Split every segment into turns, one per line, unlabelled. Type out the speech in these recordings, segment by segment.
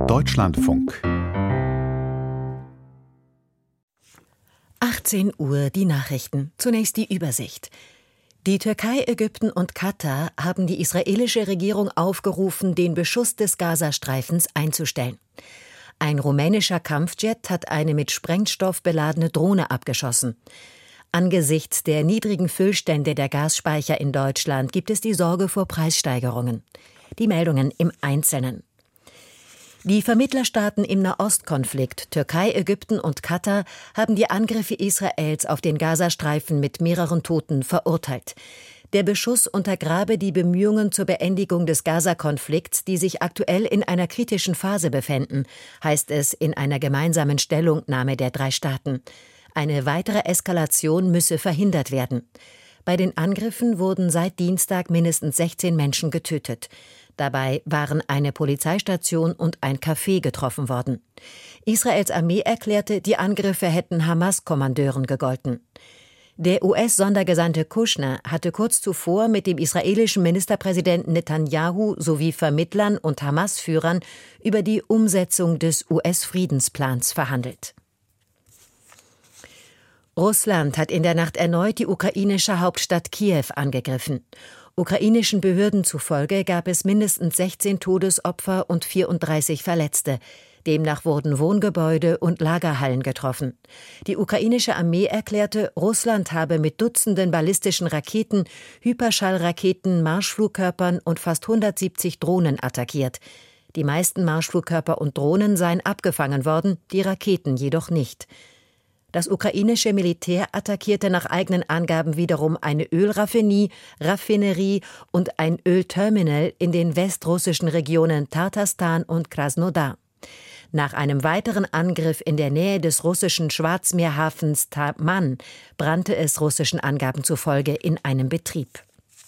Deutschlandfunk.
18 Uhr die Nachrichten. Zunächst die Übersicht. Die Türkei, Ägypten und Katar haben die israelische Regierung aufgerufen, den Beschuss des Gazastreifens einzustellen. Ein rumänischer Kampfjet hat eine mit Sprengstoff beladene Drohne abgeschossen. Angesichts der niedrigen Füllstände der Gasspeicher in Deutschland gibt es die Sorge vor Preissteigerungen. Die Meldungen im Einzelnen. Die Vermittlerstaaten im Nahostkonflikt, Türkei, Ägypten und Katar, haben die Angriffe Israels auf den Gazastreifen mit mehreren Toten verurteilt. Der Beschuss untergrabe die Bemühungen zur Beendigung des Gaza-Konflikts, die sich aktuell in einer kritischen Phase befänden, heißt es in einer gemeinsamen Stellungnahme der 3 Staaten. Eine weitere Eskalation müsse verhindert werden. Bei den Angriffen wurden seit Dienstag mindestens 16 Menschen getötet. Dabei waren eine Polizeistation und ein Café getroffen worden. Israels Armee erklärte, die Angriffe hätten Hamas-Kommandeuren gegolten. Der US-Sondergesandte Kushner hatte kurz zuvor mit dem israelischen Ministerpräsidenten Netanyahu sowie Vermittlern und Hamas-Führern über die Umsetzung des US-Friedensplans verhandelt. Russland hat in der Nacht erneut die ukrainische Hauptstadt Kiew angegriffen. Ukrainischen Behörden zufolge gab es mindestens 16 Todesopfer und 34 Verletzte. Demnach wurden Wohngebäude und Lagerhallen getroffen. Die ukrainische Armee erklärte, Russland habe mit Dutzenden ballistischen Raketen, Hyperschallraketen, Marschflugkörpern und fast 170 Drohnen attackiert. Die meisten Marschflugkörper und Drohnen seien abgefangen worden, die Raketen jedoch nicht. Das ukrainische Militär attackierte nach eigenen Angaben wiederum eine Raffinerie und ein Ölterminal in den westrussischen Regionen Tatarstan und Krasnodar. Nach einem weiteren Angriff in der Nähe des russischen Schwarzmeerhafens Taman brannte es russischen Angaben zufolge in einem Betrieb.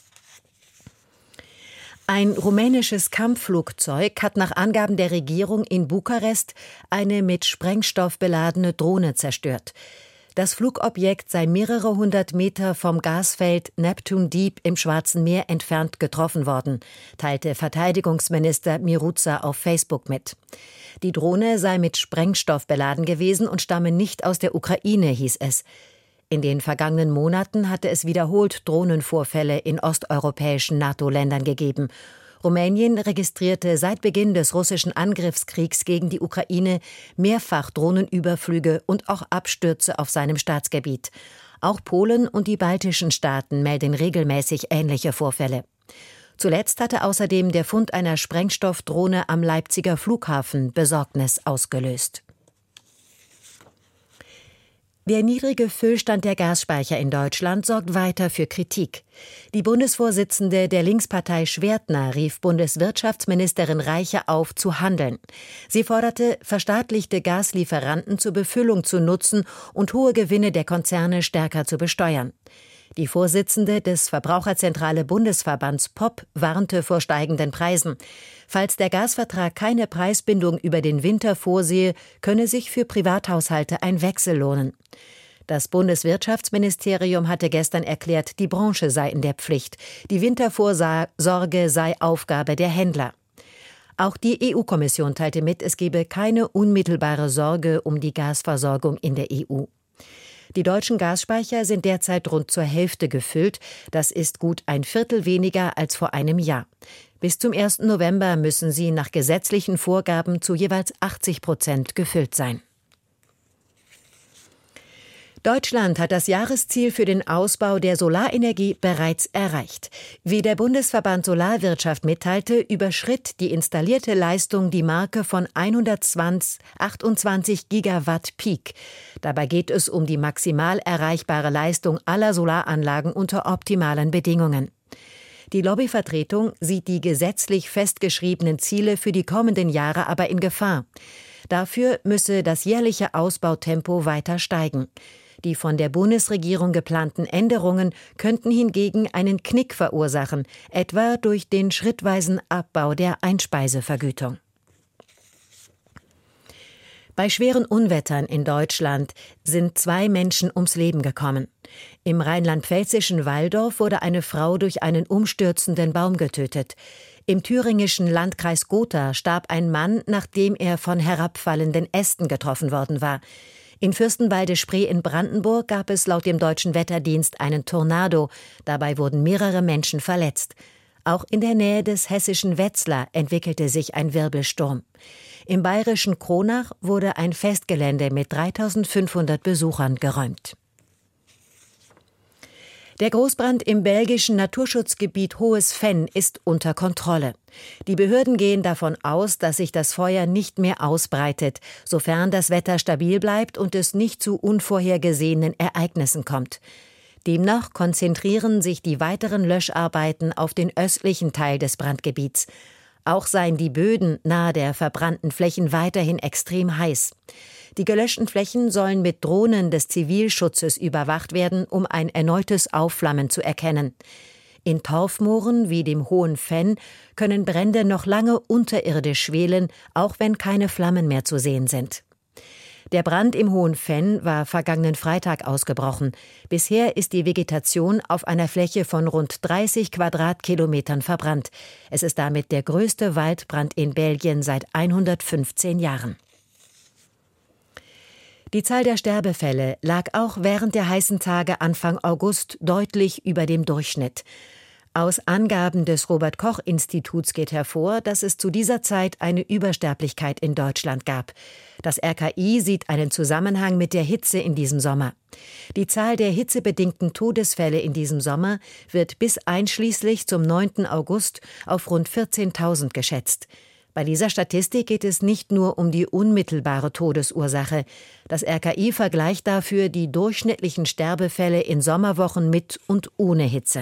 Ein rumänisches Kampfflugzeug hat nach Angaben der Regierung in Bukarest eine mit Sprengstoff beladene Drohne zerstört. Das Flugobjekt sei mehrere hundert Meter vom Gasfeld Neptun Deep im Schwarzen Meer entfernt getroffen worden, teilte Verteidigungsminister Miruța auf Facebook mit. Die Drohne sei mit Sprengstoff beladen gewesen und stamme nicht aus der Ukraine, hieß es. In den vergangenen Monaten hatte es wiederholt Drohnenvorfälle in osteuropäischen NATO-Ländern gegeben. Rumänien registrierte seit Beginn des russischen Angriffskriegs gegen die Ukraine mehrfach Drohnenüberflüge und auch Abstürze auf seinem Staatsgebiet. Auch Polen und die baltischen Staaten melden regelmäßig ähnliche Vorfälle. Zuletzt hatte außerdem der Fund einer Sprengstoffdrohne am Leipziger Flughafen Besorgnis ausgelöst. Der niedrige Füllstand der Gasspeicher in Deutschland sorgt weiter für Kritik. Die Bundesvorsitzende der Linkspartei Schwertner rief Bundeswirtschaftsministerin Reiche auf, zu handeln. Sie forderte, verstaatlichte Gaslieferanten zur Befüllung zu nutzen und hohe Gewinne der Konzerne stärker zu besteuern. Die Vorsitzende des Verbraucherzentrale Bundesverbands POP warnte vor steigenden Preisen. Falls der Gasvertrag keine Preisbindung über den Winter vorsehe, könne sich für Privathaushalte ein Wechsel lohnen. Das Bundeswirtschaftsministerium hatte gestern erklärt, die Branche sei in der Pflicht. Die Wintervorsorge sei Aufgabe der Händler. Auch die EU-Kommission teilte mit, es gebe keine unmittelbare Sorge um die Gasversorgung in der EU. Die deutschen Gasspeicher sind derzeit rund zur Hälfte gefüllt. Das ist gut ein Viertel weniger als vor einem Jahr. Bis zum 1. November müssen sie nach gesetzlichen Vorgaben zu jeweils 80% gefüllt sein. Deutschland hat das Jahresziel für den Ausbau der Solarenergie bereits erreicht. Wie der Bundesverband Solarwirtschaft mitteilte, überschritt die installierte Leistung die Marke von 128 Gigawatt Peak. Dabei geht es um die maximal erreichbare Leistung aller Solaranlagen unter optimalen Bedingungen. Die Lobbyvertretung sieht die gesetzlich festgeschriebenen Ziele für die kommenden Jahre aber in Gefahr. Dafür müsse das jährliche Ausbautempo weiter steigen. Die von der Bundesregierung geplanten Änderungen könnten hingegen einen Knick verursachen, etwa durch den schrittweisen Abbau der Einspeisevergütung. Bei schweren Unwettern in Deutschland sind 2 Menschen ums Leben gekommen. Im rheinland-pfälzischen Walldorf wurde eine Frau durch einen umstürzenden Baum getötet. Im thüringischen Landkreis Gotha starb ein Mann, nachdem er von herabfallenden Ästen getroffen worden war. In Fürstenwalde-Spree in Brandenburg gab es laut dem Deutschen Wetterdienst einen Tornado. Dabei wurden mehrere Menschen verletzt. Auch in der Nähe des hessischen Wetzlar entwickelte sich ein Wirbelsturm. Im bayerischen Kronach wurde ein Festgelände mit 3.500 Besuchern geräumt. Der Großbrand im belgischen Naturschutzgebiet Hohes Venn ist unter Kontrolle. Die Behörden gehen davon aus, dass sich das Feuer nicht mehr ausbreitet, sofern das Wetter stabil bleibt und es nicht zu unvorhergesehenen Ereignissen kommt. Demnach konzentrieren sich die weiteren Löscharbeiten auf den östlichen Teil des Brandgebiets. Auch seien die Böden nahe der verbrannten Flächen weiterhin extrem heiß. Die gelöschten Flächen sollen mit Drohnen des Zivilschutzes überwacht werden, um ein erneutes Aufflammen zu erkennen. In Torfmooren wie dem Hohen Venn können Brände noch lange unterirdisch schwelen, auch wenn keine Flammen mehr zu sehen sind. Der Brand im Hohen Venn war vergangenen Freitag ausgebrochen. Bisher ist die Vegetation auf einer Fläche von rund 30 Quadratkilometern verbrannt. Es ist damit der größte Waldbrand in Belgien seit 115 Jahren. Die Zahl der Sterbefälle lag auch während der heißen Tage Anfang August deutlich über dem Durchschnitt. Aus Angaben des Robert-Koch-Instituts geht hervor, dass es zu dieser Zeit eine Übersterblichkeit in Deutschland gab. Das RKI sieht einen Zusammenhang mit der Hitze in diesem Sommer. Die Zahl der hitzebedingten Todesfälle in diesem Sommer wird bis einschließlich zum 9. August auf rund 14.000 geschätzt. Bei dieser Statistik geht es nicht nur um die unmittelbare Todesursache. Das RKI vergleicht dafür die durchschnittlichen Sterbefälle in Sommerwochen mit und ohne Hitze.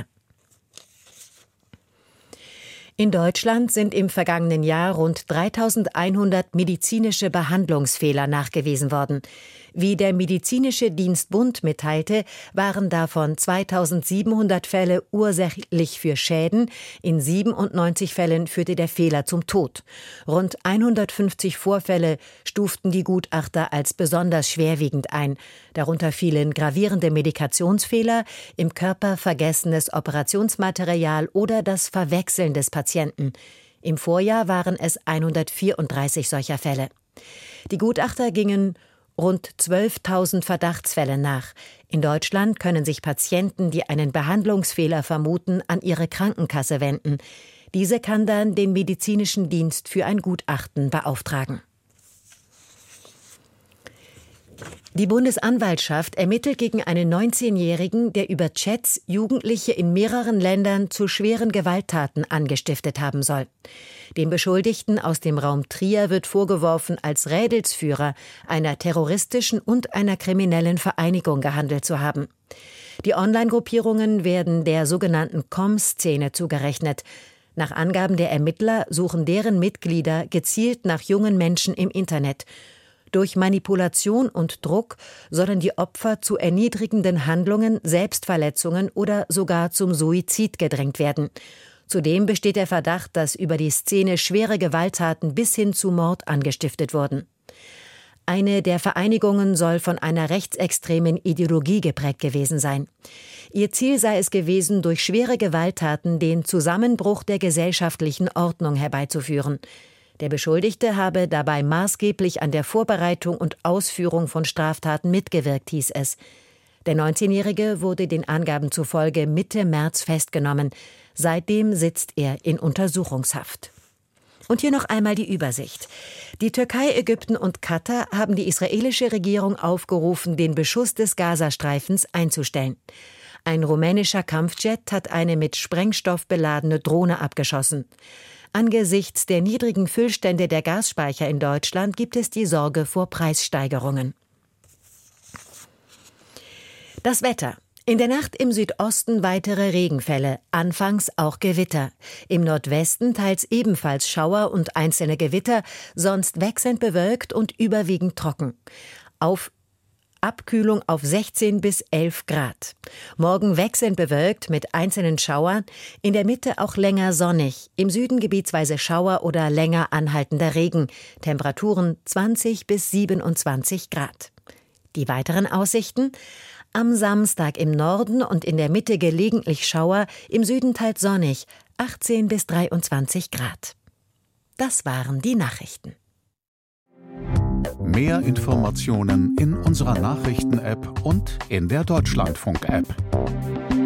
In Deutschland sind im vergangenen Jahr rund 3.100 medizinische Behandlungsfehler nachgewiesen worden. Wie der Medizinische Dienstbund mitteilte, waren davon 2.700 Fälle ursächlich für Schäden, in 97 Fällen führte der Fehler zum Tod. Rund 150 Vorfälle stuften die Gutachter als besonders schwerwiegend ein. Darunter fielen gravierende Medikationsfehler, im Körper vergessenes Operationsmaterial oder das Verwechseln des Patienten. Im Vorjahr waren es 134 solcher Fälle. Die Gutachter gingen rund 12.000 Verdachtsfälle nach. In Deutschland können sich Patienten, die einen Behandlungsfehler vermuten, an ihre Krankenkasse wenden. Diese kann dann den medizinischen Dienst für ein Gutachten beauftragen. Die Bundesanwaltschaft ermittelt gegen einen 19-Jährigen, der über Chats Jugendliche in mehreren Ländern zu schweren Gewalttaten angestiftet haben soll. Dem Beschuldigten aus dem Raum Trier wird vorgeworfen, als Rädelsführer einer terroristischen und einer kriminellen Vereinigung gehandelt zu haben. Die Online-Gruppierungen werden der sogenannten Com-Szene zugerechnet. Nach Angaben der Ermittler suchen deren Mitglieder gezielt nach jungen Menschen im Internet. Durch Manipulation und Druck sollen die Opfer zu erniedrigenden Handlungen, Selbstverletzungen oder sogar zum Suizid gedrängt werden. Zudem besteht der Verdacht, dass über die Szene schwere Gewalttaten bis hin zu Mord angestiftet wurden. Eine der Vereinigungen soll von einer rechtsextremen Ideologie geprägt gewesen sein. Ihr Ziel sei es gewesen, durch schwere Gewalttaten den Zusammenbruch der gesellschaftlichen Ordnung herbeizuführen. Der Beschuldigte habe dabei maßgeblich an der Vorbereitung und Ausführung von Straftaten mitgewirkt, hieß es. Der 19-Jährige wurde den Angaben zufolge Mitte März festgenommen. Seitdem sitzt er in Untersuchungshaft. Und hier noch einmal die Übersicht. Die Türkei, Ägypten und Katar haben die israelische Regierung aufgerufen, den Beschuss des Gazastreifens einzustellen. Ein rumänischer Kampfjet hat eine mit Sprengstoff beladene Drohne abgeschossen. Angesichts der niedrigen Füllstände der Gasspeicher in Deutschland gibt es die Sorge vor Preissteigerungen. Das Wetter. In der Nacht im Südosten weitere Regenfälle, anfangs auch Gewitter. Im Nordwesten teils ebenfalls Schauer und einzelne Gewitter, sonst wechselnd bewölkt und überwiegend trocken. Abkühlung auf 16 bis 11 Grad. Morgen wechselnd bewölkt mit einzelnen Schauern, in der Mitte auch länger sonnig, im Süden gebietsweise Schauer oder länger anhaltender Regen. Temperaturen 20 bis 27 Grad. Die weiteren Aussichten? Am Samstag im Norden und in der Mitte gelegentlich Schauer, im Süden teils sonnig. 18 bis 23 Grad. Das waren die Nachrichten.
Mehr Informationen in unserer Nachrichten-App und in der Deutschlandfunk-App.